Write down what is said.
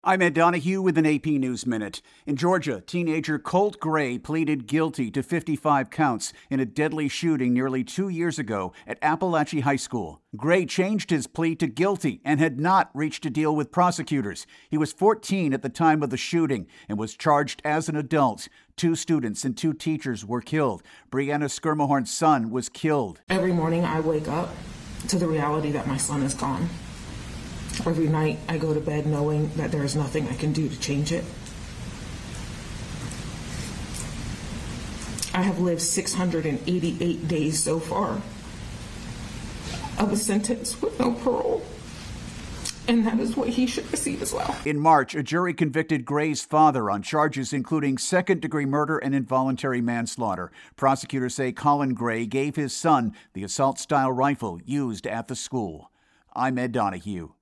I'm Ed Donahue with an AP News Minute. In Georgia, teenager Colt Gray pleaded guilty to 55 counts in a deadly shooting nearly 2 years ago at Appalachia High School. Gray changed his plea to guilty and had not reached a deal with prosecutors. He was 14 at the time of the shooting and was charged as an adult. 2 students and 2 teachers were killed. Brianna Skirmahorn's son was killed. Every morning I wake up to the reality that my son is gone. Every night I go to bed knowing that there is nothing I can do to change it. I have lived 688 days so far of a sentence with no parole. And that is what he should receive as well. In March, a jury convicted Gray's father on charges including second-degree murder and involuntary manslaughter. Prosecutors say Colin Gray gave his son the assault-style rifle used at the school. I'm Ed Donahue.